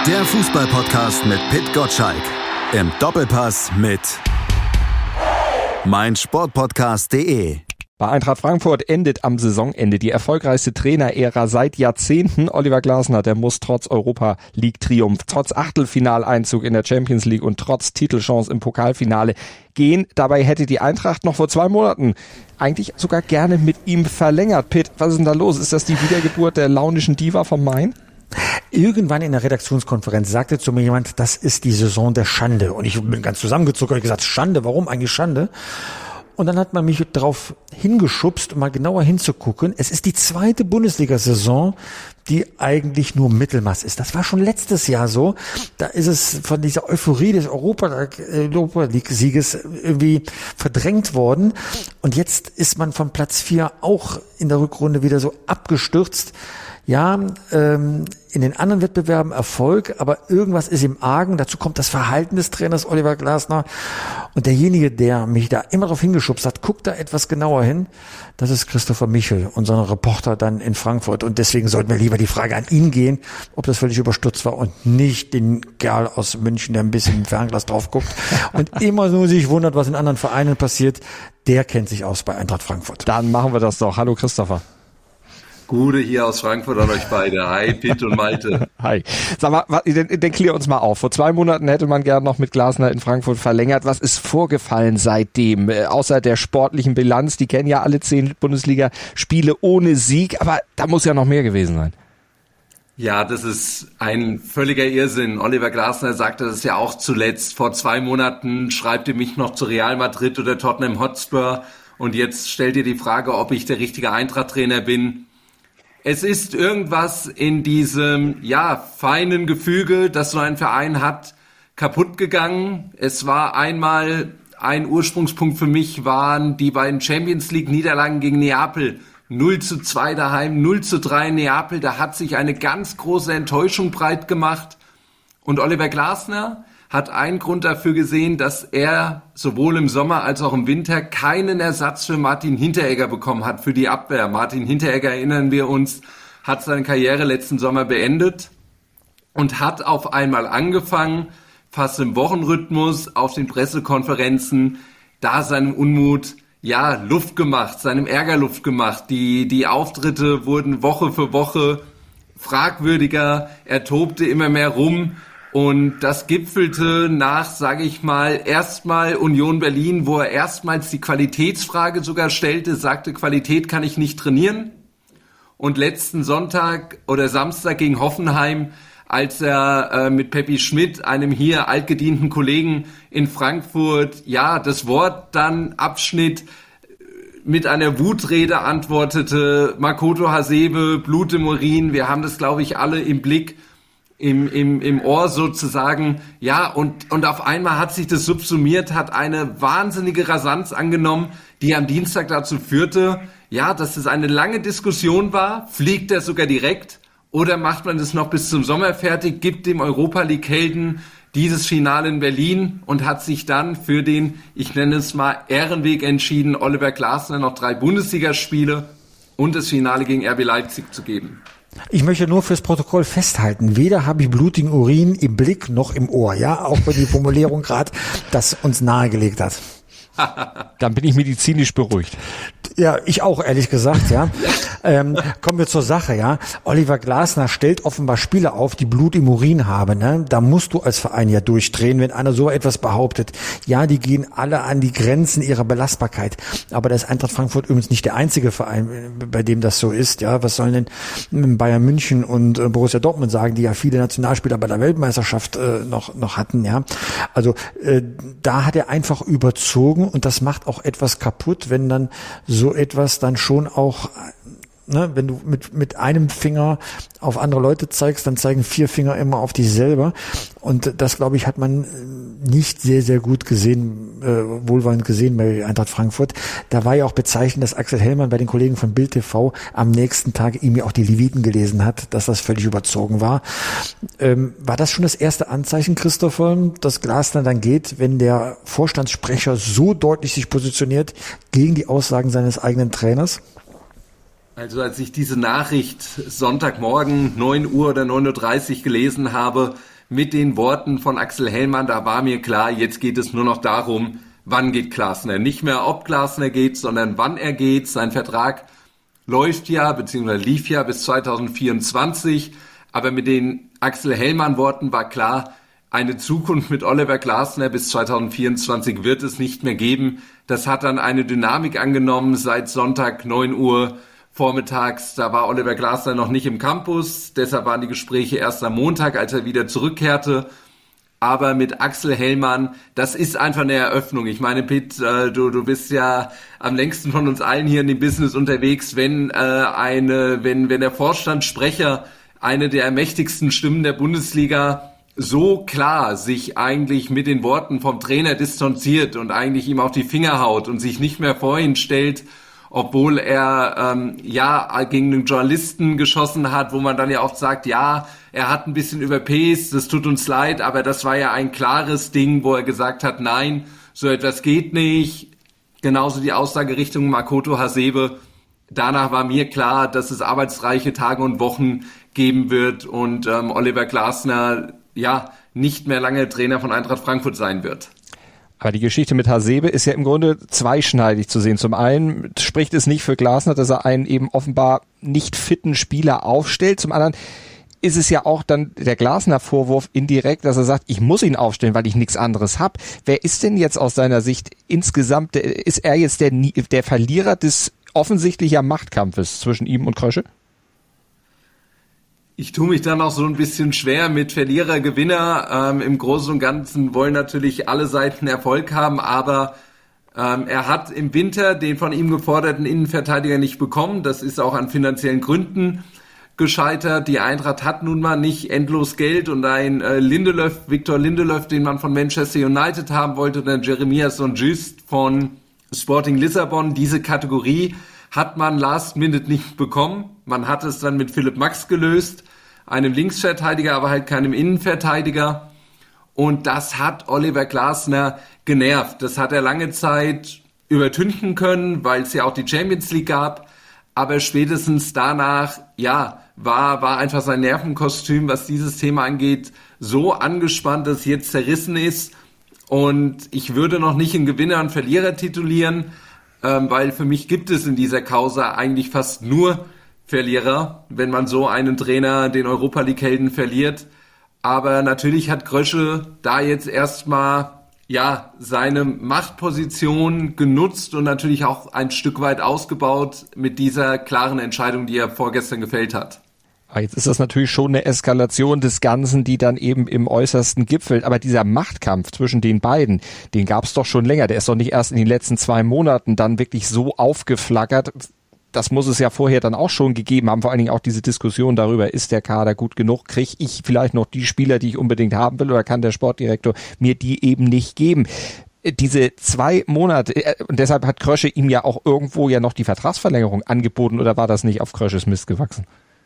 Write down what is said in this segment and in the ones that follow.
Der Fußball-Podcast mit Pit Gottschalk. Im Doppelpass mit meinsportpodcast.de. Bei Eintracht Frankfurt endet am Saisonende die erfolgreichste Trainerära seit Jahrzehnten. Oliver Glasner, der muss trotz Europa-League-Triumph, trotz Achtelfinaleinzug in der Champions League und trotz Titelchance im Pokalfinale gehen. Dabei hätte die Eintracht noch vor 2 Monaten eigentlich sogar gerne mit ihm verlängert. Pitt, was ist denn da los? Ist das die Wiedergeburt der launischen Diva vom Main? Irgendwann in der Redaktionskonferenz sagte zu mir jemand, das ist die Saison der Schande. Und ich bin ganz zusammengezuckt und gesagt, Schande, warum eigentlich Schande? Und dann hat man mich darauf hingeschubst, um mal genauer hinzugucken. Es ist die 2. Bundesliga-Saison, die eigentlich nur Mittelmaß ist. Das war schon letztes Jahr so. Da ist es von dieser Euphorie des Europa-League-Sieges irgendwie verdrängt worden. Und jetzt ist man von Platz 4 auch in der Rückrunde wieder so abgestürzt. Ja, in den anderen Wettbewerben Erfolg, aber irgendwas ist im Argen. Dazu kommt das Verhalten des Trainers Oliver Glasner. Und derjenige, der mich da immer drauf hingeschubst hat, guckt da etwas genauer hin. Das ist Christopher Michel, unser Reporter dann in Frankfurt. Und deswegen sollten wir lieber die Frage an ihn gehen, ob das völlig überstürzt war und nicht den Kerl aus München, der ein bisschen im Fernglas drauf guckt und immer nur sich wundert, was in anderen Vereinen passiert. Der kennt sich aus bei Eintracht Frankfurt. Dann machen wir das doch. Hallo Christopher. Gute hier aus Frankfurt an euch beide. Hi, Pitt und Malte. Hi. Sag mal, dann klär uns mal auf. Vor 2 Monaten hätte man gern noch mit Glasner in Frankfurt verlängert. Was ist vorgefallen seitdem? Außer der sportlichen Bilanz, die kennen ja alle 10 Bundesliga-Spiele ohne Sieg, aber da muss ja noch mehr gewesen sein. Ja, das ist ein völliger Irrsinn. Oliver Glasner sagte das ja auch zuletzt. Vor 2 Monaten schreibt ihr mich noch zu Real Madrid oder Tottenham Hotspur und jetzt stellt ihr die Frage, ob ich der richtige Eintracht-Trainer bin. Es ist irgendwas in diesem, feinen Gefüge, das so ein Verein hat, kaputt gegangen. Es war einmal ein Ursprungspunkt für mich, waren die beiden Champions League Niederlagen gegen Neapel. 0:2 daheim, 0:3 in Neapel. Da hat sich eine ganz große Enttäuschung breit gemacht. Und Oliver Glasner hat einen Grund dafür gesehen, dass er sowohl im Sommer als auch im Winter keinen Ersatz für Martin Hinteregger bekommen hat, für die Abwehr. Martin Hinteregger, erinnern wir uns, hat seine Karriere letzten Sommer beendet und hat auf einmal angefangen, fast im Wochenrhythmus auf den Pressekonferenzen, da seinem Unmut Luft gemacht, seinem Ärger Luft gemacht. Die Auftritte wurden Woche für Woche fragwürdiger, er tobte immer mehr rum. Und das gipfelte nach, sage ich mal, erstmal Union Berlin, wo er erstmals die Qualitätsfrage sogar stellte, sagte, Qualität kann ich nicht trainieren. Und letzten Sonntag oder Samstag gegen Hoffenheim, als er mit Peppi Schmidt, einem hier altgedienten Kollegen in Frankfurt, das Wort dann abschnitt, mit einer Wutrede antwortete, Makoto Hasebe, Blut im Urin, wir haben das, glaube ich, alle im Blick, im Ohr sozusagen, und auf einmal hat sich das subsumiert, hat eine wahnsinnige Rasanz angenommen, die am Dienstag dazu führte, dass es eine lange Diskussion war, fliegt er sogar direkt oder macht man das noch bis zum Sommer fertig, gibt dem Europa-League-Helden dieses Finale in Berlin und hat sich dann für den, ich nenne es mal, Ehrenweg entschieden, Oliver Glasner noch 3 Bundesligaspiele und das Finale gegen RB Leipzig zu geben. Ich möchte nur fürs Protokoll festhalten, weder habe ich blutigen Urin im Blick noch im Ohr, auch wenn die Formulierung gerade das uns nahegelegt hat. Dann bin ich medizinisch beruhigt. Ja, ich auch, ehrlich gesagt, Kommen wir zur Sache, Oliver Glasner stellt offenbar Spieler auf, die Blut im Urin haben, Da musst du als Verein durchdrehen, wenn einer so etwas behauptet. Ja, die gehen alle an die Grenzen ihrer Belastbarkeit. Aber das ist Eintracht Frankfurt übrigens nicht der einzige Verein, bei dem das so ist, Was sollen denn Bayern München und Borussia Dortmund sagen, die ja viele Nationalspieler bei der Weltmeisterschaft noch hatten, Also, da hat er einfach überzogen und das macht auch etwas kaputt, wenn dann so etwas dann schon auch, wenn du mit einem Finger auf andere Leute zeigst, dann zeigen 4 Finger immer auf dich selber. Und das, glaube ich, hat man nicht sehr, sehr gut gesehen, wohlwollend gesehen bei Eintracht Frankfurt. Da war ja auch bezeichnend, dass Axel Hellmann bei den Kollegen von Bild TV am nächsten Tag ihm ja auch die Leviten gelesen hat, dass das völlig überzogen war. War das schon das erste Anzeichen, Christopher, dass Glasner dann geht, wenn der Vorstandssprecher so deutlich sich positioniert gegen die Aussagen seines eigenen Trainers? Also als ich diese Nachricht Sonntagmorgen 9 Uhr oder 9:30 Uhr gelesen habe, mit den Worten von Axel Hellmann, da war mir klar, jetzt geht es nur noch darum, wann geht Glasner. Nicht mehr, ob Glasner geht, sondern wann er geht. Sein Vertrag läuft ja, beziehungsweise lief ja bis 2024. Aber mit den Axel Hellmann-Worten war klar, eine Zukunft mit Oliver Glasner bis 2024 wird es nicht mehr geben. Das hat dann eine Dynamik angenommen seit Sonntag 9 Uhr vormittags. Da war Oliver Glasner noch nicht im Campus. Deshalb waren die Gespräche erst am Montag, als er wieder zurückkehrte. Aber mit Axel Hellmann, das ist einfach eine Eröffnung. Ich meine, Pitt, du bist ja am längsten von uns allen hier in dem Business unterwegs. Wenn der Vorstandssprecher, eine der mächtigsten Stimmen der Bundesliga, so klar sich eigentlich mit den Worten vom Trainer distanziert und eigentlich ihm auf die Finger haut und sich nicht mehr vor ihn stellt, obwohl er gegen einen Journalisten geschossen hat, wo man dann ja oft sagt, ja, er hat ein bisschen überpaced, das tut uns leid, aber das war ja ein klares Ding, wo er gesagt hat, nein, so etwas geht nicht. Genauso die Aussage Richtung Makoto Hasebe. Danach war mir klar, dass es arbeitsreiche Tage und Wochen geben wird und Oliver Glasner nicht mehr lange Trainer von Eintracht Frankfurt sein wird. Aber die Geschichte mit Hasebe ist ja im Grunde zweischneidig zu sehen. Zum einen spricht es nicht für Glasner, dass er einen eben offenbar nicht fitten Spieler aufstellt. Zum anderen ist es ja auch dann der Glasner-Vorwurf indirekt, dass er sagt, ich muss ihn aufstellen, weil ich nichts anderes habe. Wer ist denn jetzt aus seiner Sicht insgesamt, ist er jetzt der Verlierer des offensichtlichen Machtkampfes zwischen ihm und Krösche? Ich tue mich dann auch so ein bisschen schwer mit Verlierer, Gewinner. Im Großen und Ganzen wollen natürlich alle Seiten Erfolg haben, aber er hat im Winter den von ihm geforderten Innenverteidiger nicht bekommen. Das ist auch an finanziellen Gründen gescheitert. Die Eintracht hat nun mal nicht endlos Geld und ein Victor Lindelöf, den man von Manchester United haben wollte, oder Jeremias Sonjust von Sporting Lissabon, diese Kategorie hat man last minute nicht bekommen. Man hat es dann mit Philipp Max gelöst, einem Linksverteidiger, aber halt keinem Innenverteidiger. Und das hat Oliver Glasner genervt. Das hat er lange Zeit übertünchen können, weil es ja auch die Champions League gab. Aber spätestens danach, war einfach sein Nervenkostüm, was dieses Thema angeht, so angespannt, dass es jetzt zerrissen ist. Und ich würde noch nicht einen Gewinner und Verlierer titulieren, weil für mich gibt es in dieser Causa eigentlich fast nur Verlierer, wenn man so einen Trainer, den Europa-League-Helden, verliert. Aber natürlich hat Krösche da jetzt erstmal seine Machtposition genutzt und natürlich auch ein Stück weit ausgebaut mit dieser klaren Entscheidung, die er vorgestern gefällt hat. Jetzt ist das natürlich schon eine Eskalation des Ganzen, die dann eben im Äußersten gipfelt. Aber dieser Machtkampf zwischen den beiden, den gab es doch schon länger. Der ist doch nicht erst in den letzten 2 Monaten dann wirklich so aufgeflackert. Das muss es ja vorher dann auch schon gegeben haben. Vor allen Dingen auch diese Diskussion darüber, ist der Kader gut genug? Kriege ich vielleicht noch die Spieler, die ich unbedingt haben will? Oder kann der Sportdirektor mir die eben nicht geben? Diese 2 Monate, und deshalb hat Krösche ihm ja auch irgendwo ja noch die Vertragsverlängerung angeboten. Oder war das nicht auf Krösches Mist gewachsen?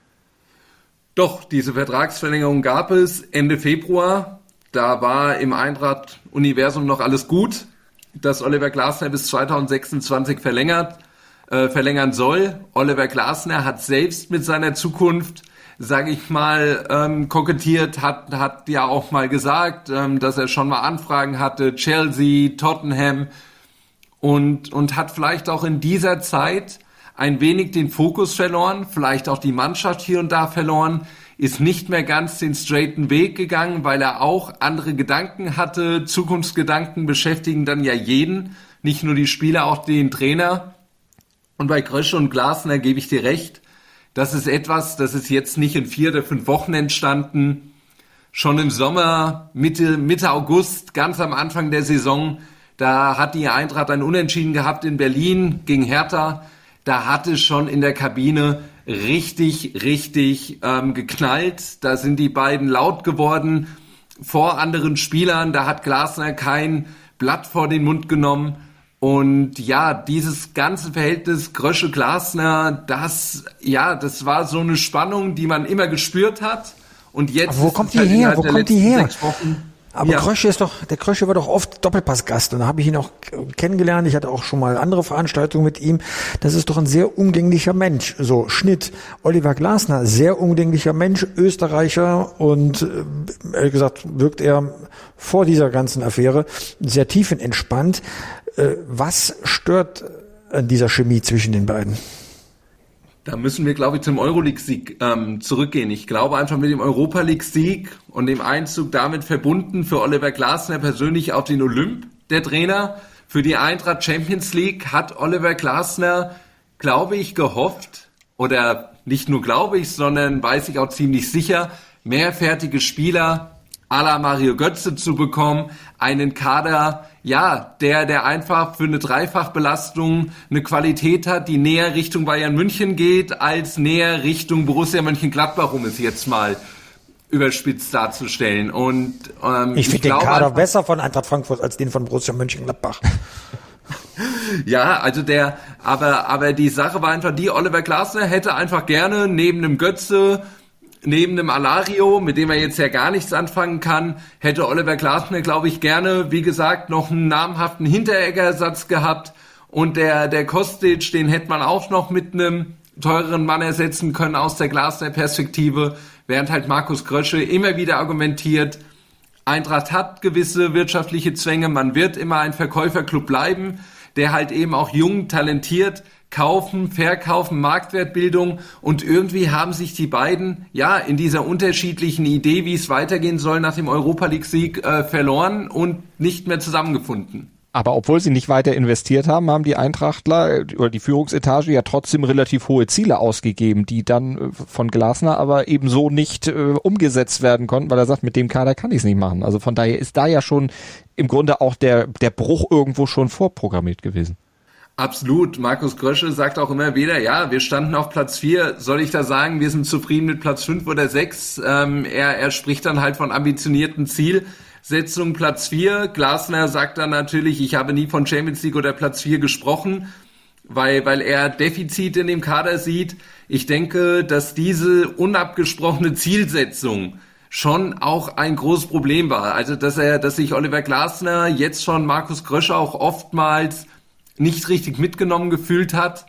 Doch, diese Vertragsverlängerung gab es Ende Februar. Da war im Eintracht-Universum noch alles gut, dass Oliver Glasner bis 2026 verlängern soll. Oliver Glasner hat selbst mit seiner Zukunft, sage ich mal, kokettiert, hat ja auch mal gesagt, dass er schon mal Anfragen hatte, Chelsea, Tottenham und hat vielleicht auch in dieser Zeit ein wenig den Fokus verloren, vielleicht auch die Mannschaft hier und da verloren, ist nicht mehr ganz den straighten Weg gegangen, weil er auch andere Gedanken hatte. Zukunftsgedanken beschäftigen dann ja jeden, nicht nur die Spieler, auch den Trainer. Und bei Krösche und Glasner gebe ich dir recht, das ist etwas, das ist jetzt nicht in 4 oder 5 Wochen entstanden. Schon im Sommer, Mitte August, ganz am Anfang der Saison, da hat die Eintracht ein Unentschieden gehabt in Berlin gegen Hertha. Da hat es schon in der Kabine richtig geknallt. Da sind die beiden laut geworden vor anderen Spielern. Da hat Glasner kein Blatt vor den Mund genommen. Und ja, dieses ganze Verhältnis Krösche-Glasner, das war so eine Spannung, die man immer gespürt hat. Und jetzt aber wo kommt die her? 6 Wochen Aber ja. Der Krösche war doch oft Doppelpassgast und da habe ich ihn auch kennengelernt. Ich hatte auch schon mal andere Veranstaltungen mit ihm. Das ist doch ein sehr umgänglicher Mensch. So, Schnitt. Oliver Glasner, sehr umgänglicher Mensch, Österreicher und ehrlich gesagt wirkt er vor dieser ganzen Affäre sehr tiefenentspannt. Was stört an dieser Chemie zwischen den beiden? Da müssen wir, glaube ich, zum Euroleague-Sieg zurückgehen. Ich glaube einfach mit dem Europa-League-Sieg und dem Einzug damit verbunden für Oliver Glasner persönlich auf den Olymp, der Trainer. Für die Eintracht Champions League hat Oliver Glasner, glaube ich, gehofft, oder nicht nur glaube ich, sondern weiß ich auch ziemlich sicher, mehrfertige Spieler à la Mario Götze zu bekommen, einen Kader, ja, der einfach für eine Dreifachbelastung eine Qualität hat, die näher Richtung Bayern München geht, als näher Richtung Borussia Mönchengladbach, um es jetzt mal überspitzt darzustellen. Und ich finde den Kader besser von Eintracht Frankfurt als den von Borussia Mönchengladbach. Ja, also aber die Sache war einfach die, Oliver Glasner hätte einfach gerne neben einem Götze, neben dem Alario, mit dem er jetzt ja gar nichts anfangen kann, hätte Oliver Glasner, glaube ich, gerne, wie gesagt, noch einen namhaften Hinteregger-Ersatz gehabt. Und der Kostic, den hätte man auch noch mit einem teureren Mann ersetzen können aus der Glasner-Perspektive, während halt Markus Krösche immer wieder argumentiert, Eintracht hat gewisse wirtschaftliche Zwänge, man wird immer ein Verkäuferclub bleiben, der halt eben auch jung, talentiert, kaufen, verkaufen, Marktwertbildung, und irgendwie haben sich die beiden ja in dieser unterschiedlichen Idee, wie es weitergehen soll, nach dem Europa-League-Sieg verloren und nicht mehr zusammengefunden. Aber obwohl sie nicht weiter investiert haben, haben die Eintrachtler oder die Führungsetage ja trotzdem relativ hohe Ziele ausgegeben, die dann von Glasner aber ebenso nicht umgesetzt werden konnten, weil er sagt, mit dem Kader kann ich es nicht machen. Also von daher ist da ja schon im Grunde auch der Bruch irgendwo schon vorprogrammiert gewesen. Absolut. Markus Krösche sagt auch immer wieder, ja, wir standen auf Platz 4. Soll ich da sagen, wir sind zufrieden mit Platz 5 oder 6? Er spricht dann halt von ambitionierten Zielsetzungen Platz 4. Glasner sagt dann natürlich, ich habe nie von Champions League oder Platz 4 gesprochen, weil er Defizite in dem Kader sieht. Ich denke, dass diese unabgesprochene Zielsetzung schon auch ein großes Problem war. Also, dass sich Oliver Glasner jetzt schon Markus Krösche auch oftmals nicht richtig mitgenommen gefühlt hat.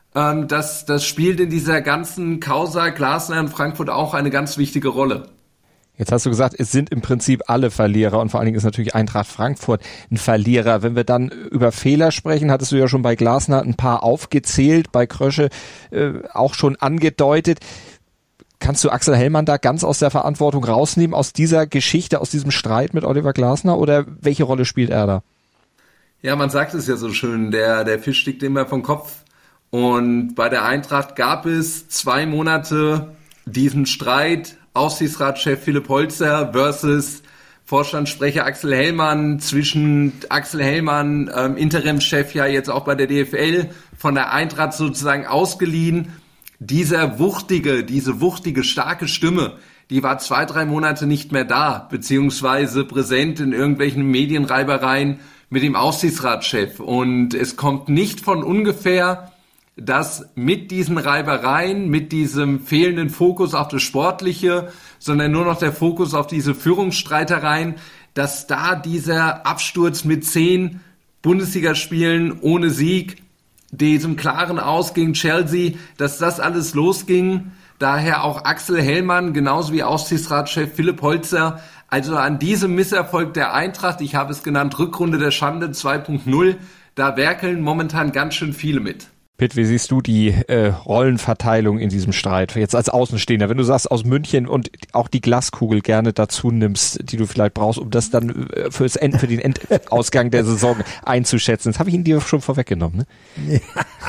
Das spielt in dieser ganzen Causa Glasner in Frankfurt auch eine ganz wichtige Rolle. Jetzt hast du gesagt, es sind im Prinzip alle Verlierer und vor allen Dingen ist natürlich Eintracht Frankfurt ein Verlierer. Wenn wir dann über Fehler sprechen, hattest du ja schon bei Glasner ein paar aufgezählt, bei Krösche auch schon angedeutet. Kannst du Axel Hellmann da ganz aus der Verantwortung rausnehmen, aus dieser Geschichte, aus diesem Streit mit Oliver Glasner, oder welche Rolle spielt er da? Ja, man sagt es ja so schön, der Fisch stickt immer vom Kopf. Und bei der Eintracht gab es 2 Monate diesen Streit, Aufsichtsratschef Philipp Holzer versus Vorstandssprecher Axel Hellmann, zwischen Axel Hellmann, Interimschef ja jetzt auch bei der DFL, von der Eintracht sozusagen ausgeliehen. Diese wuchtige, starke Stimme, die war 2-3 Monate nicht mehr da, beziehungsweise präsent in irgendwelchen Medienreibereien mit dem Aufsichtsratschef. Und es kommt nicht von ungefähr, dass mit diesen Reibereien, mit diesem fehlenden Fokus auf das Sportliche, sondern nur noch der Fokus auf diese Führungsstreitereien, dass da dieser Absturz mit 10 Bundesligaspielen ohne Sieg, diesem klaren Aus gegen Chelsea, dass das alles losging. Daher auch Axel Hellmann, genauso wie Aufsichtsratschef Philipp Holzer, also an diesem Misserfolg der Eintracht, ich habe es genannt, Rückrunde der Schande 2.0, da werkeln momentan ganz schön viele mit. Pitt, wie siehst du die Rollenverteilung in diesem Streit, jetzt als Außenstehender, wenn du sagst aus München und auch die Glaskugel gerne dazu nimmst, die du vielleicht brauchst, um das dann für den Endausgang der Saison einzuschätzen. Das habe ich Ihnen dir schon vorweggenommen, ne?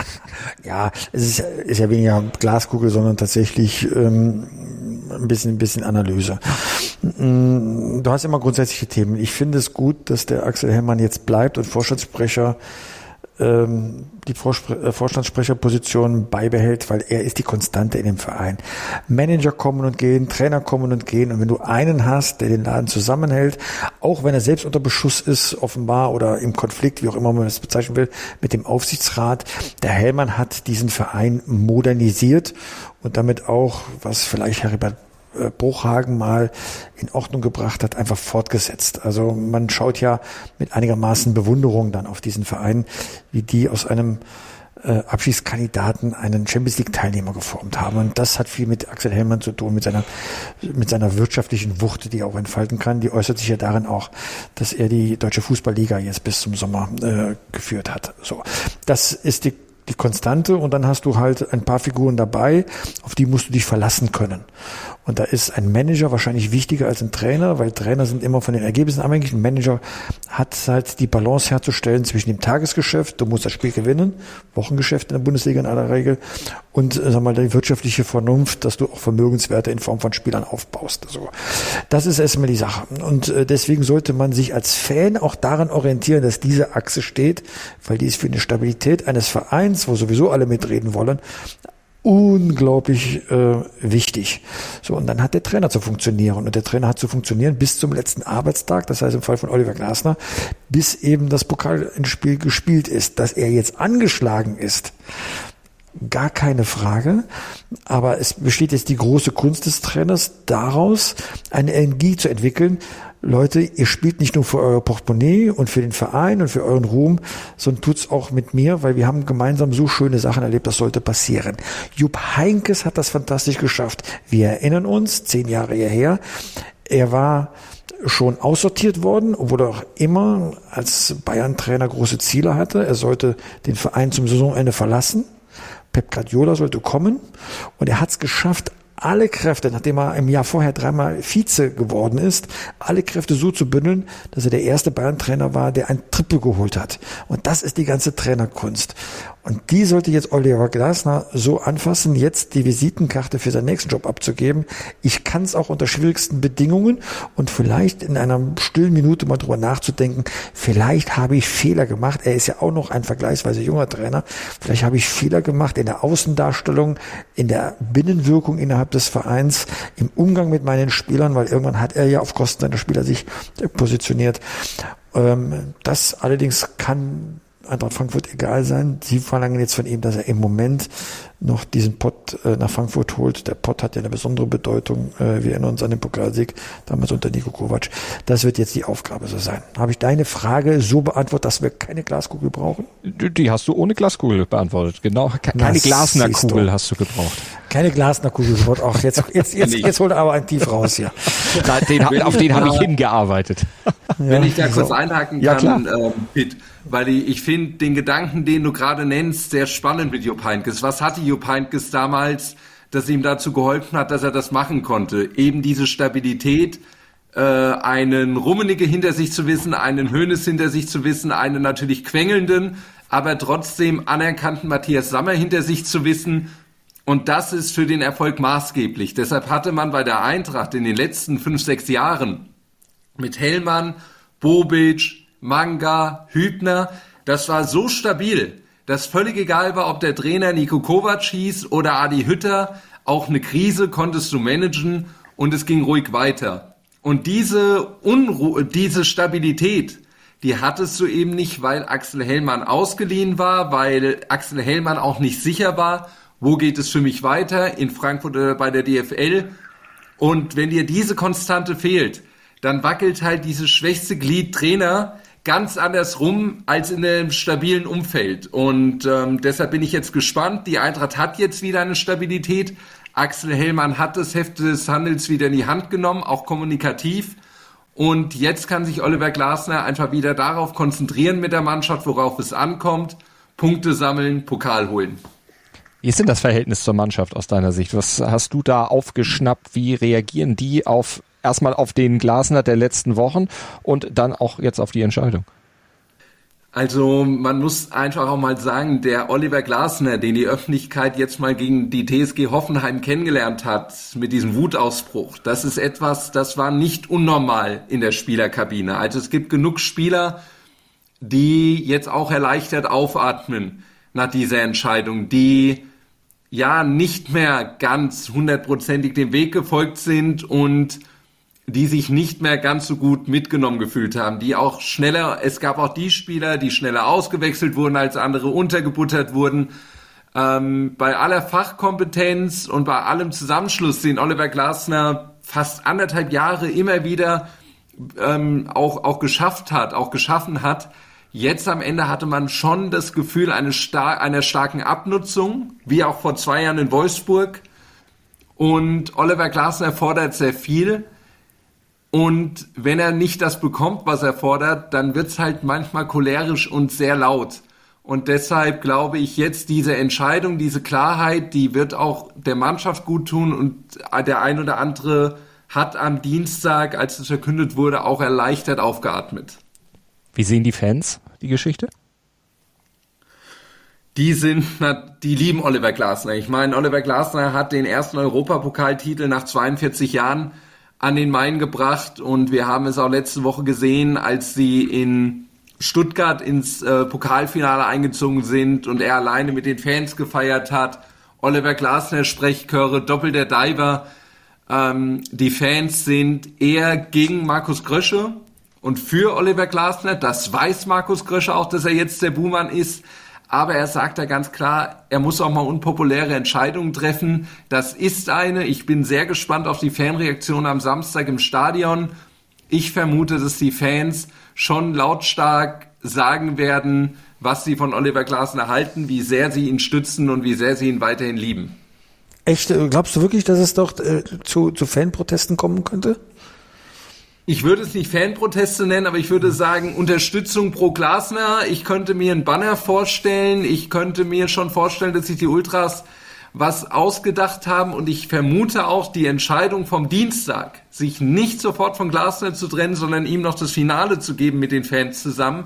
Ja, es ist ja weniger Glaskugel, sondern tatsächlich ein bisschen Analyse. Du hast immer grundsätzliche Themen. Ich finde es gut, dass der Axel Hellmann jetzt bleibt und Vorstandssprecher die Vorstandssprecherposition beibehält, weil er ist die Konstante in dem Verein. Manager kommen und gehen, Trainer kommen und gehen, und wenn du einen hast, der den Laden zusammenhält, auch wenn er selbst unter Beschuss ist, offenbar, oder im Konflikt, wie auch immer man das bezeichnen will, mit dem Aufsichtsrat, der Hellmann hat diesen Verein modernisiert und damit auch, was vielleicht Heribert Bruchhagen mal in Ordnung gebracht hat, einfach fortgesetzt. Also man schaut ja mit einigermaßen Bewunderung dann auf diesen Verein, wie die aus einem Abschiedskandidaten einen Champions League Teilnehmer geformt haben. Und das hat viel mit Axel Hellmann zu tun, mit seiner wirtschaftlichen Wucht, die er auch entfalten kann. Die äußert sich ja darin auch, dass er die Deutsche Fußballliga jetzt bis zum Sommer geführt hat. So, das ist die Konstante, und dann hast du halt ein paar Figuren dabei, auf die musst du dich verlassen können. Und da ist ein Manager wahrscheinlich wichtiger als ein Trainer, weil Trainer sind immer von den Ergebnissen abhängig. Ein Manager hat halt die Balance herzustellen zwischen dem Tagesgeschäft, du musst das Spiel gewinnen, Wochengeschäft in der Bundesliga in aller Regel, und die wirtschaftliche Vernunft, dass du auch Vermögenswerte in Form von Spielern aufbaust. Also, das ist erstmal die Sache. Und deswegen sollte man sich als Fan auch daran orientieren, dass diese Achse steht, weil die ist für eine Stabilität eines Vereins, wo sowieso alle mitreden wollen, unglaublich wichtig. So, und dann hat der Trainer zu funktionieren. Und der Trainer hat zu funktionieren bis zum letzten Arbeitstag, das heißt im Fall von Oliver Glasner, bis eben das Pokalspiel gespielt ist. Dass er jetzt angeschlagen ist, gar keine Frage. Aber es besteht jetzt die große Kunst des Trainers daraus, eine Energie zu entwickeln. Leute, ihr spielt nicht nur für euer Portemonnaie und für den Verein und für euren Ruhm, sondern tut's auch mit mir, weil wir haben gemeinsam so schöne Sachen erlebt, das sollte passieren. Jupp Heynckes hat das fantastisch geschafft. Wir erinnern uns, 10 Jahre her, er war schon aussortiert worden, obwohl er auch immer als Bayern-Trainer große Ziele hatte. Er sollte den Verein zum Saisonende verlassen. Pep Guardiola sollte kommen, und er hat's geschafft, alle Kräfte, nachdem er im Jahr vorher 3-mal Vize geworden ist, alle Kräfte so zu bündeln, dass er der erste Bayern-Trainer war, der ein Triple geholt hat. Und das ist die ganze Trainerkunst. Und die sollte jetzt Oliver Glasner so anfassen, jetzt die Visitenkarte für seinen nächsten Job abzugeben. Ich kann es auch unter schwierigsten Bedingungen, und vielleicht in einer stillen Minute mal drüber nachzudenken, vielleicht habe ich Fehler gemacht. Er ist ja auch noch ein vergleichsweise junger Trainer. Vielleicht habe ich Fehler gemacht in der Außendarstellung, in der Binnenwirkung innerhalb des Vereins, im Umgang mit meinen Spielern, weil irgendwann hat er ja auf Kosten seiner Spieler sich positioniert. Das allerdings kann Eintracht Frankfurt egal sein. Sie verlangen jetzt von ihm, dass er im Moment noch diesen Pott nach Frankfurt holt. Der Pott hat ja eine besondere Bedeutung. Wir erinnern uns an den Pokalsieg damals unter Niko Kovac. Das wird jetzt die Aufgabe so sein. Habe ich deine Frage so beantwortet, dass wir keine Glaskugel brauchen? Die hast du ohne Glaskugel beantwortet. Genau, keine Glasner-Kugel hast du gebraucht. Keine Glasner-Kugel gebraucht. Ach, jetzt holt er aber ein Tief raus hier. Auf den habe ich hingearbeitet. Wenn ich da kurz einhaken kann, Pitt, weil ich finde den Gedanken, den du gerade nennst, sehr spannend mit Jupp Heynckes. Was hatte Jupp Heynckes damals, das ihm dazu geholfen hat, dass er das machen konnte? Eben diese Stabilität, einen Rummenigge hinter sich zu wissen, einen Hoeneß hinter sich zu wissen, einen natürlich quengelnden, aber trotzdem anerkannten Matthias Sammer hinter sich zu wissen. Und das ist für den Erfolg maßgeblich. Deshalb hatte man bei der Eintracht in den letzten 5-6 Jahren mit Hellmann, Bobic, Manga, Hübner, das war so stabil, dass völlig egal war, ob der Trainer Niko Kovac hieß oder Adi Hütter, auch eine Krise konntest du managen und es ging ruhig weiter. Und diese Unruhe, diese Stabilität, die hattest du eben nicht, weil Axel Hellmann ausgeliehen war, weil Axel Hellmann auch nicht sicher war, wo geht es für mich weiter, in Frankfurt oder bei der DFL. Und wenn dir diese Konstante fehlt, dann wackelt halt dieses schwächste Glied Trainer ganz anders rum als in einem stabilen Umfeld. Und deshalb bin ich jetzt gespannt. Die Eintracht hat jetzt wieder eine Stabilität. Axel Hellmann hat das Heft des Handels wieder in die Hand genommen, auch kommunikativ. Und jetzt kann sich Oliver Glasner einfach wieder darauf konzentrieren mit der Mannschaft, worauf es ankommt. Punkte sammeln, Pokal holen. Wie ist denn das Verhältnis zur Mannschaft aus deiner Sicht? Was hast du da aufgeschnappt? Wie reagieren die erstmal auf den Glasner der letzten Wochen und dann auch jetzt auf die Entscheidung? Also man muss einfach auch mal sagen, der Oliver Glasner, den die Öffentlichkeit jetzt mal gegen die TSG Hoffenheim kennengelernt hat, mit diesem Wutausbruch, das ist etwas, das war nicht unnormal in der Spielerkabine. Also es gibt genug Spieler, die jetzt auch erleichtert aufatmen nach dieser Entscheidung, die ja nicht mehr ganz 100%ig dem Weg gefolgt sind und die sich nicht mehr ganz so gut mitgenommen gefühlt haben, die auch schneller, es gab auch die Spieler, die schneller ausgewechselt wurden als andere, untergebuttert wurden. Bei aller Fachkompetenz und bei allem Zusammenschluss, den Oliver Glasner fast 1,5 Jahre immer wieder auch geschaffen hat, jetzt am Ende hatte man schon das Gefühl einer starken Abnutzung, wie auch vor 2 Jahren in Wolfsburg. Und Oliver Glasner fordert sehr viel. Und wenn er nicht das bekommt, was er fordert, dann wird's halt manchmal cholerisch und sehr laut. Und deshalb glaube ich jetzt, diese Entscheidung, diese Klarheit, die wird auch der Mannschaft gut tun. Und der ein oder andere hat am Dienstag, als es verkündet wurde, auch erleichtert aufgeatmet. Wie sehen die Fans die Geschichte? Die lieben Oliver Glasner. Ich meine, Oliver Glasner hat den ersten Europapokaltitel nach 42 Jahren an den Main gebracht und wir haben es auch letzte Woche gesehen, als sie in Stuttgart ins Pokalfinale eingezogen sind und er alleine mit den Fans gefeiert hat. Oliver Glasner Sprechchöre, doppelter Diver. Die Fans sind eher gegen Markus Krösche und für Oliver Glasner. Das weiß Markus Krösche auch, dass er jetzt der Buhmann ist. Aber er sagt da ganz klar, er muss auch mal unpopuläre Entscheidungen treffen. Das ist eine. Ich bin sehr gespannt auf die Fanreaktion am Samstag im Stadion. Ich vermute, dass die Fans schon lautstark sagen werden, was sie von Oliver Glasner halten, wie sehr sie ihn stützen und wie sehr sie ihn weiterhin lieben. Echt? Glaubst du wirklich, dass es doch zu Fanprotesten kommen könnte? Ich würde es nicht Fanproteste nennen, aber ich würde sagen Unterstützung pro Glasner. Ich könnte mir einen Banner vorstellen. Ich könnte mir schon vorstellen, dass sich die Ultras was ausgedacht haben. Und ich vermute auch die Entscheidung vom Dienstag, sich nicht sofort von Glasner zu trennen, sondern ihm noch das Finale zu geben mit den Fans zusammen,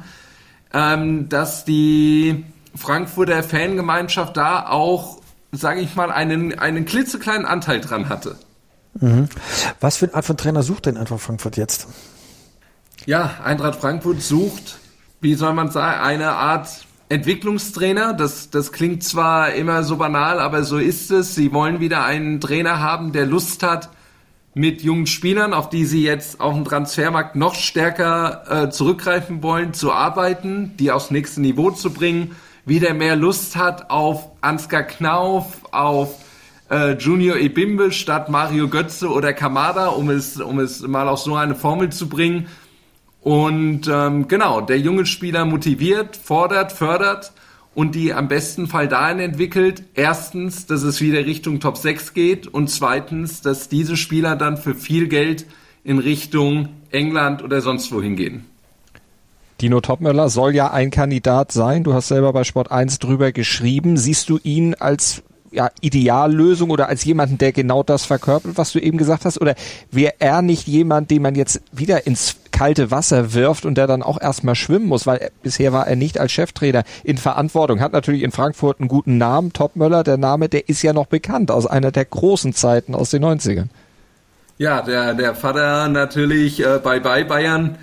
dass die Frankfurter Fangemeinschaft da auch, sage ich mal, einen klitzekleinen Anteil dran hatte. Mhm. Was für eine Art von Trainer sucht denn Eintracht Frankfurt jetzt? Ja, Eintracht Frankfurt sucht, wie soll man sagen, eine Art Entwicklungstrainer. Das klingt zwar immer so banal, aber so ist es. Sie wollen wieder einen Trainer haben, der Lust hat, mit jungen Spielern, auf die sie jetzt auf dem Transfermarkt noch stärker zurückgreifen wollen, zu arbeiten, die aufs nächste Niveau zu bringen, wieder mehr Lust hat auf Ansgar Knauf, auf Junior Ebimbe statt Mario Götze oder Kamada, um es mal auf so eine Formel zu bringen. Und genau, der junge Spieler motiviert, fordert, fördert und die am besten Fall dahin entwickelt, erstens, dass es wieder Richtung Top 6 geht und zweitens, dass diese Spieler dann für viel Geld in Richtung England oder sonst wohin gehen. Dino Topmöller soll ja ein Kandidat sein. Du hast selber bei Sport 1 drüber geschrieben. Siehst du ihn als Ideallösung oder als jemanden, der genau das verkörpert, was du eben gesagt hast? Oder wäre er nicht jemand, den man jetzt wieder ins kalte Wasser wirft und der dann auch erstmal schwimmen muss? Weil bisher war er nicht als Cheftrainer in Verantwortung. Hat natürlich in Frankfurt einen guten Namen. Topmöller, der Name, der ist ja noch bekannt aus einer der großen Zeiten aus den 90ern. Ja, der Vater natürlich bei Bayern,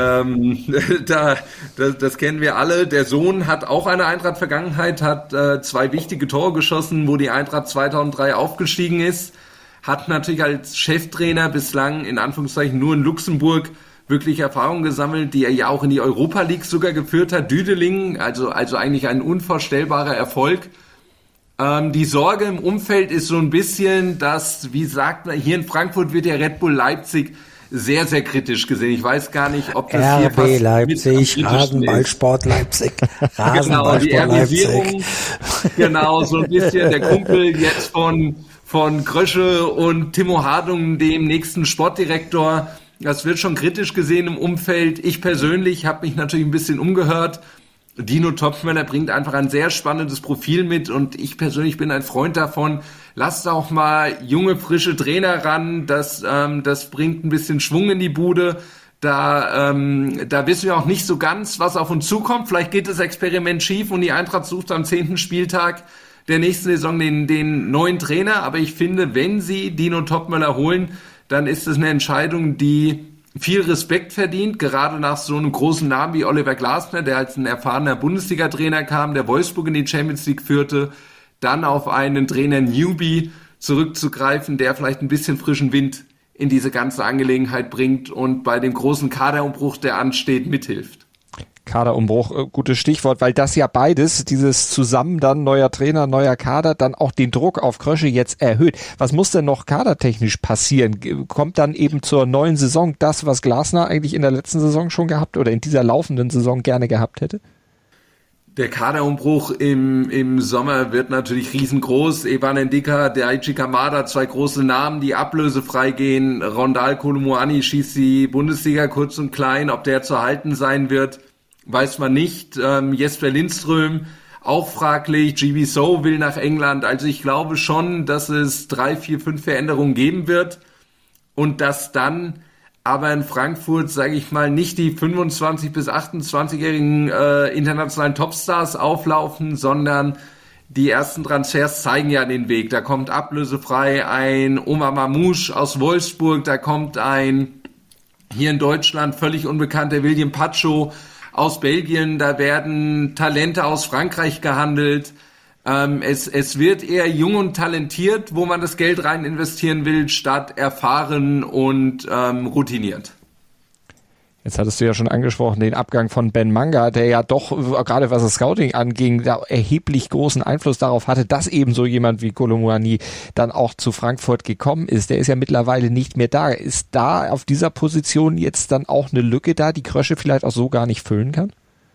das kennen wir alle. Der Sohn hat auch eine Eintracht-Vergangenheit, hat 2 wichtige Tore geschossen, wo die Eintracht 2003 aufgestiegen ist, hat natürlich als Cheftrainer bislang in Anführungszeichen nur in Luxemburg wirklich Erfahrungen gesammelt, die er ja auch in die Europa League sogar geführt hat. Düdeling, also eigentlich ein unvorstellbarer Erfolg. Die Sorge im Umfeld ist so ein bisschen, dass, wie sagt man, hier in Frankfurt wird ja Red Bull Leipzig sehr, sehr kritisch gesehen. Ich weiß gar nicht, ob das hier RB Leipzig, Rasenballsport Leipzig, Rasenballsport Leipzig. Genau, so ein bisschen der Kumpel jetzt von Krösche und Timo Hardung, dem nächsten Sportdirektor. Das wird schon kritisch gesehen im Umfeld. Ich persönlich habe mich natürlich ein bisschen umgehört. Dino Topmöller bringt einfach ein sehr spannendes Profil mit und ich persönlich bin ein Freund davon. Lasst auch mal junge, frische Trainer ran. Das bringt ein bisschen Schwung in die Bude. Da wissen wir auch nicht so ganz, was auf uns zukommt. Vielleicht geht das Experiment schief und die Eintracht sucht am 10. Spieltag der nächsten Saison den neuen Trainer. Aber ich finde, wenn sie Dino Topmöller holen, dann ist es eine Entscheidung, die viel Respekt verdient, gerade nach so einem großen Namen wie Oliver Glasner, der als ein erfahrener Bundesliga-Trainer kam, der Wolfsburg in die Champions League führte, dann auf einen Trainer Newbie zurückzugreifen, der vielleicht ein bisschen frischen Wind in diese ganze Angelegenheit bringt und bei dem großen Kaderumbruch, der ansteht, mithilft. Kaderumbruch, gutes Stichwort, weil das ja beides, dieses zusammen dann neuer Trainer, neuer Kader, dann auch den Druck auf Krösche jetzt erhöht. Was muss denn noch kadertechnisch passieren? Kommt dann eben zur neuen Saison das, was Glasner eigentlich in der letzten Saison schon gehabt oder in dieser laufenden Saison gerne gehabt hätte? Der Kaderumbruch im Sommer wird natürlich riesengroß. Evan Ndika, Daichi Kamada, 2 große Namen, die ablösefrei gehen. Rondal Kolomoani schießt die Bundesliga kurz und klein. Ob der zu halten sein wird, weiß man nicht. Jesper Lindström, auch fraglich. GB So will nach England. Also ich glaube schon, dass es 3, 4, 5 Veränderungen geben wird. Und dass dann aber in Frankfurt, sage ich mal, nicht die 25- bis 28-jährigen internationalen Topstars auflaufen, sondern die ersten Transfers zeigen ja den Weg. Da kommt ablösefrei ein Omar Mamouche aus Wolfsburg, da kommt ein hier in Deutschland völlig unbekannter William Pacho aus Belgien, da werden Talente aus Frankreich gehandelt. Es wird eher jung und talentiert, wo man das Geld rein investieren will, statt erfahren und routiniert. Jetzt hattest du ja schon angesprochen, den Abgang von Ben Manga, der ja doch, gerade was das Scouting anging, da erheblich großen Einfluss darauf hatte, dass eben so jemand wie Kolomoani dann auch zu Frankfurt gekommen ist. Der ist ja mittlerweile nicht mehr da. Ist da auf dieser Position jetzt dann auch eine Lücke da, die Krösche vielleicht auch so gar nicht füllen kann?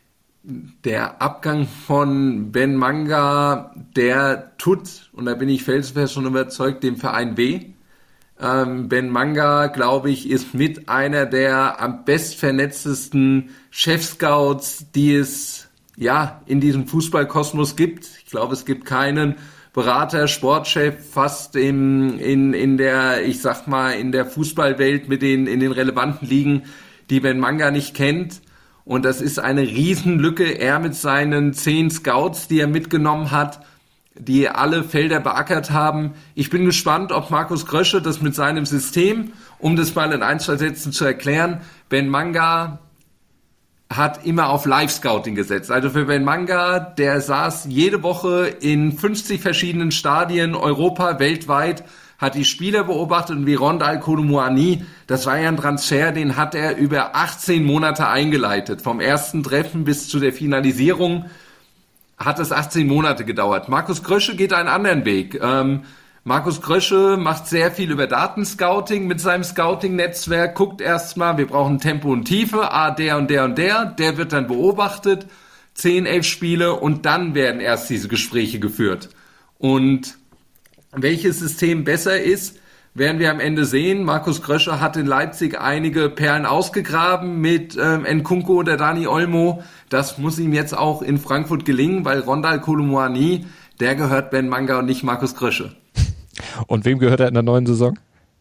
Der Abgang von Ben Manga, der tut, und da bin ich felsenfest schon überzeugt, dem Verein weh. Ben Manga, glaube ich, ist mit einer der am bestvernetztesten Chefscouts, die es ja in diesem Fußballkosmos gibt. Ich glaube, es gibt keinen Berater, Sportchef fast in der, ich sag mal, in der Fußballwelt in den relevanten Ligen, die Ben Manga nicht kennt. Und das ist eine Riesenlücke. Er mit seinen 10 Scouts, die er mitgenommen hat, die alle Felder beackert haben. Ich bin gespannt, ob Markus Krösche das mit seinem System, um das mal in 1, 2 Sätzen zu erklären, Ben Manga hat immer auf Live-Scouting gesetzt. Also für Ben Manga, der saß jede Woche in 50 verschiedenen Stadien, Europa, weltweit, hat die Spieler beobachtet und wie Rondal Kolomoani, das war ja ein Transfer, den hat er über 18 Monate eingeleitet. Vom ersten Treffen bis zu der Finalisierung hat es 18 Monate gedauert. Markus Krösche geht einen anderen Weg. Markus Krösche macht sehr viel über Datenscouting mit seinem Scouting-Netzwerk, guckt erstmal, wir brauchen Tempo und Tiefe, der und der und der wird dann beobachtet, 10, 11 Spiele und dann werden erst diese Gespräche geführt. Und welches System besser ist, werden wir am Ende sehen. Markus Krösche hat in Leipzig einige Perlen ausgegraben mit Nkunku oder Dani Olmo. Das muss ihm jetzt auch in Frankfurt gelingen, weil Rondal Kolomoani, der gehört Ben Manga und nicht Markus Krösche. Und wem gehört er in der neuen Saison?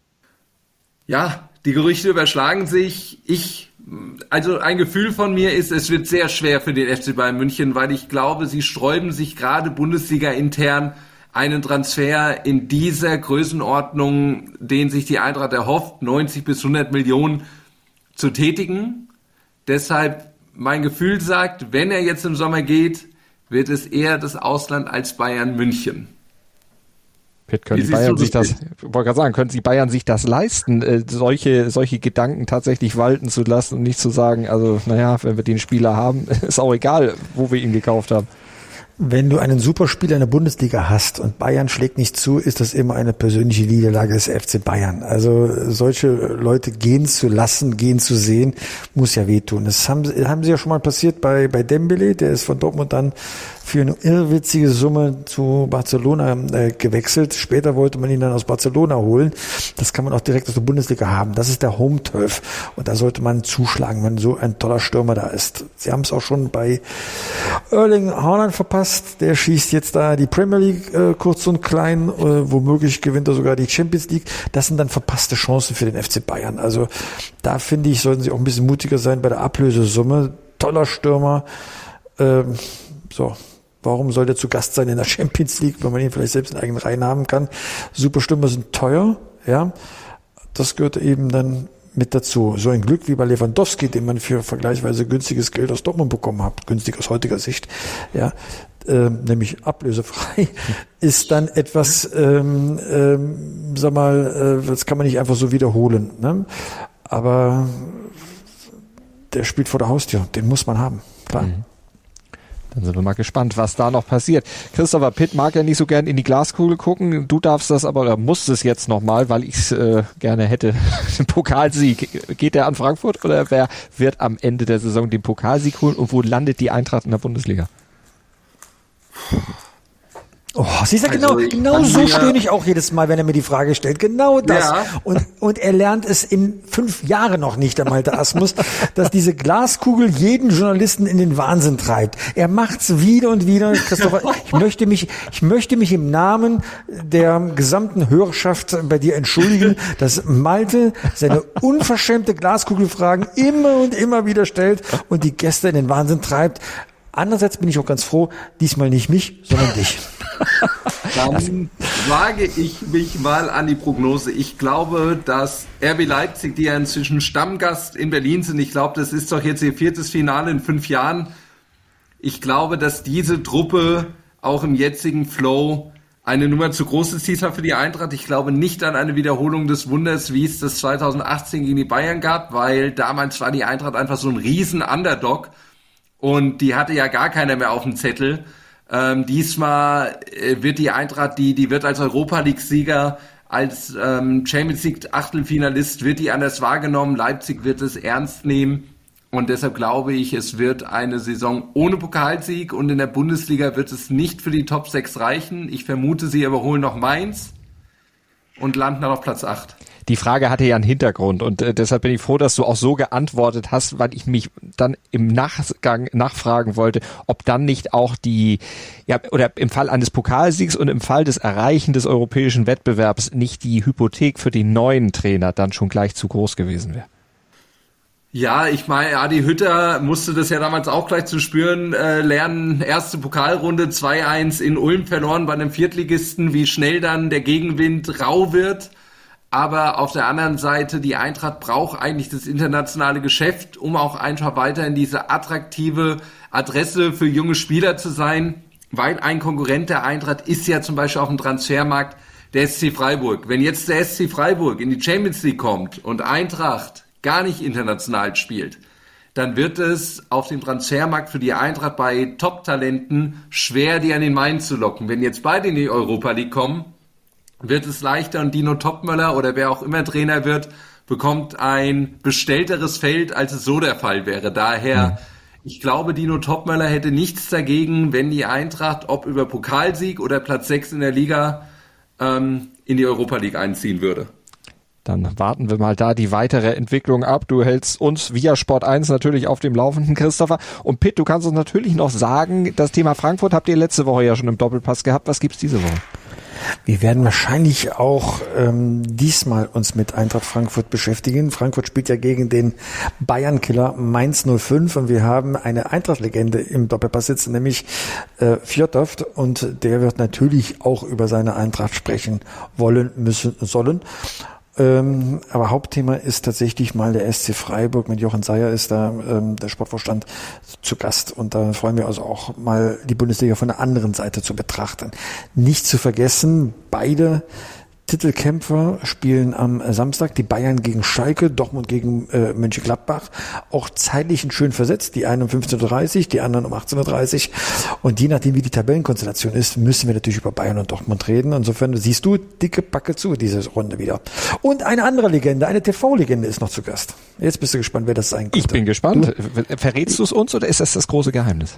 Ja, die Gerüchte überschlagen sich. Also ein Gefühl von mir ist, es wird sehr schwer für den FC Bayern München, weil ich glaube, sie sträuben sich gerade Bundesliga intern einen Transfer in dieser Größenordnung, den sich die Eintracht erhofft, 90 bis 100 Millionen zu tätigen. Deshalb mein Gefühl sagt, wenn er jetzt im Sommer geht, wird es eher das Ausland als Bayern München. Pitt, können die Bayern sich das leisten, solche Gedanken tatsächlich walten zu lassen und nicht zu sagen, also naja, wenn wir den Spieler haben, ist auch egal, wo wir ihn gekauft haben. Wenn du einen Superspieler in der Bundesliga hast und Bayern schlägt nicht zu, ist das immer eine persönliche Niederlage des FC Bayern. Also solche Leute gehen zu lassen, gehen zu sehen, muss ja wehtun. Das haben sie ja schon mal passiert bei Dembele, der ist von Dortmund dann für eine irrwitzige Summe zu Barcelona gewechselt. Später wollte man ihn dann aus Barcelona holen. Das kann man auch direkt aus der Bundesliga haben. Das ist der Home-Turf. Und da sollte man zuschlagen, wenn so ein toller Stürmer da ist. Sie haben es auch schon bei Erling Haaland verpasst. Der schießt jetzt da die Premier League kurz und klein. Womöglich gewinnt er sogar die Champions League. Das sind dann verpasste Chancen für den FC Bayern. Also da finde ich, sollten sie auch ein bisschen mutiger sein bei der Ablösesumme. Toller Stürmer. Warum soll der zu Gast sein in der Champions League, wenn man ihn vielleicht selbst in eigenen Reihen haben kann? Superstürmer sind teuer, ja. Das gehört eben dann mit dazu. So ein Glück wie bei Lewandowski, den man für vergleichsweise günstiges Geld aus Dortmund bekommen hat, günstig aus heutiger Sicht, ja, nämlich ablösefrei, ist dann etwas, das kann man nicht einfach so wiederholen, ne? Aber der spielt vor der Haustür, den muss man haben. Unfassbar. Dann sind wir mal gespannt, was da noch passiert. Christopher, Pitt mag ja nicht so gern in die Glaskugel gucken. Du darfst das aber, oder musst es jetzt nochmal, weil ich es gerne hätte. Den Pokalsieg. Geht der an Frankfurt oder wer wird am Ende der Saison den Pokalsieg holen und wo landet die Eintracht in der Bundesliga? Oh, siehst du, genau so stöhne ich auch jedes Mal, wenn er mir die Frage stellt. Genau das. Ja. Und er lernt es in 5 Jahren noch nicht, der Malte Asmus, dass diese Glaskugel jeden Journalisten in den Wahnsinn treibt. Er macht's wieder und wieder. Christopher, ich möchte mich im Namen der gesamten Hörerschaft bei dir entschuldigen, dass Malte seine unverschämte Glaskugelfragen immer und immer wieder stellt und die Gäste in den Wahnsinn treibt. Andererseits bin ich auch ganz froh, diesmal nicht mich, sondern dich. Dann wage ich mich mal an die Prognose. Ich glaube, dass RB Leipzig, die ja inzwischen Stammgast in Berlin sind, ich glaube, das ist doch jetzt ihr 4. Finale in 5 Jahren. Ich glaube, dass diese Truppe auch im jetzigen Flow eine Nummer zu groß ist diesmal für die Eintracht. Ich glaube nicht an eine Wiederholung des Wunders, wie es das 2018 gegen die Bayern gab, weil damals war die Eintracht einfach so ein riesen Underdog und die hatte ja gar keiner mehr auf dem Zettel. Diesmal wird die Eintracht, die wird als Europa-League-Sieger, als Champions League-Achtelfinalist, wird die anders wahrgenommen. Leipzig wird es ernst nehmen und deshalb glaube ich, es wird eine Saison ohne Pokalsieg und in der Bundesliga wird es nicht für die Top 6 reichen. Ich vermute, sie überholen noch Mainz und landen dann auf Platz 8. Die Frage hatte ja einen Hintergrund und deshalb bin ich froh, dass du auch so geantwortet hast, weil ich mich dann im Nachgang nachfragen wollte, ob dann nicht auch oder im Fall eines Pokalsiegs und im Fall des Erreichen des europäischen Wettbewerbs nicht die Hypothek für den neuen Trainer dann schon gleich zu groß gewesen wäre. Ja, ich meine, Adi Hütter musste das ja damals auch gleich zu spüren lernen. Erste Pokalrunde 2-1 in Ulm verloren bei einem Viertligisten, wie schnell dann der Gegenwind rau wird. Aber auf der anderen Seite, die Eintracht braucht eigentlich das internationale Geschäft, um auch einfach weiterhin diese attraktive Adresse für junge Spieler zu sein, weil ein Konkurrent der Eintracht ist ja zum Beispiel auf dem Transfermarkt der SC Freiburg. Wenn jetzt der SC Freiburg in die Champions League kommt und Eintracht gar nicht international spielt, dann wird es auf dem Transfermarkt für die Eintracht bei Top-Talenten schwer, die an den Main zu locken. Wenn jetzt beide in die Europa League kommen, wird es leichter und Dino Topmöller oder wer auch immer Trainer wird, bekommt ein bestellteres Feld, als es so der Fall wäre. Daher, ich glaube, Dino Topmöller hätte nichts dagegen, wenn die Eintracht, ob über Pokalsieg oder Platz 6 in der Liga, in die Europa League einziehen würde. Dann warten wir mal da die weitere Entwicklung ab. Du hältst uns via Sport 1 natürlich auf dem Laufenden, Christopher. Und Pitt, du kannst uns natürlich noch sagen, das Thema Frankfurt habt ihr letzte Woche ja schon im Doppelpass gehabt. Was gibt's diese Woche? Wir werden wahrscheinlich auch diesmal uns mit Eintracht Frankfurt beschäftigen. Frankfurt spielt ja gegen den Bayern-Killer Mainz 05 und wir haben eine Eintracht-Legende im Doppelpass sitzen, nämlich Fjordhoft, und der wird natürlich auch über seine Eintracht sprechen wollen, müssen, sollen. Aber Hauptthema ist tatsächlich mal der SC Freiburg. Mit Jochen Seyer ist da der Sportvorstand zu Gast, und da freuen wir uns auch mal, die Bundesliga von der anderen Seite zu betrachten. Nicht zu vergessen, beide Titelkämpfer spielen am Samstag, die Bayern gegen Schalke, Dortmund gegen Mönchengladbach, auch zeitlich schön versetzt, die einen um 15.30 Uhr, die anderen um 18.30 Uhr, und je nachdem, wie die Tabellenkonstellation ist, müssen wir natürlich über Bayern und Dortmund reden. Insofern siehst du dicke Backe zu, diese Runde wieder. Und eine andere Legende, eine TV-Legende ist noch zu Gast. Jetzt bist du gespannt, wer das sein könnte. Ich bin gespannt. Verrätst du es uns oder ist das große Geheimnis?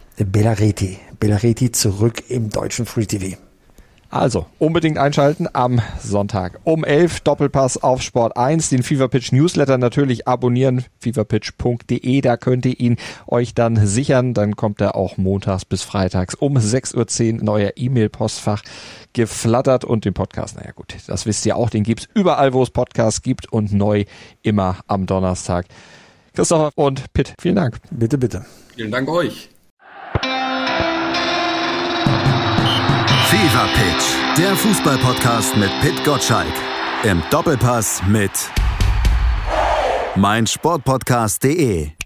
Bellaretti zurück im deutschen Free TV. Also, unbedingt einschalten am Sonntag um 11, Doppelpass auf Sport 1, den Feverpitch Newsletter natürlich abonnieren, feverpitch.de, da könnt ihr ihn euch dann sichern, dann kommt er auch montags bis freitags um 6.10 Uhr in euer E-Mail-Postfach geflattert, und den Podcast, naja gut, das wisst ihr auch, den gibt's überall, wo es Podcasts gibt, und neu immer am Donnerstag. Christopher und Pitt, vielen Dank. Bitte, bitte. Vielen Dank euch. Fever Pitch, der Fußball-Podcast mit Pitt Gottschalk. Im Doppelpass mit meinsportpodcast.de.